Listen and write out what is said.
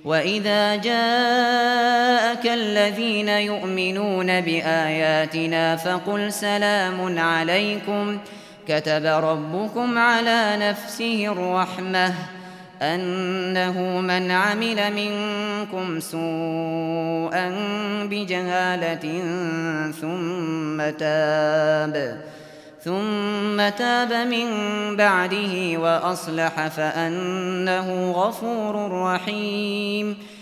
وإذا جاءك الذين يؤمنون بآياتنا فقل سلام عليكم كتب ربكم على نفسه الرحمة أنه من عمل منكم سوءا بجهالة ثم تاب من بعده وأصلح فأنه غفور رحيم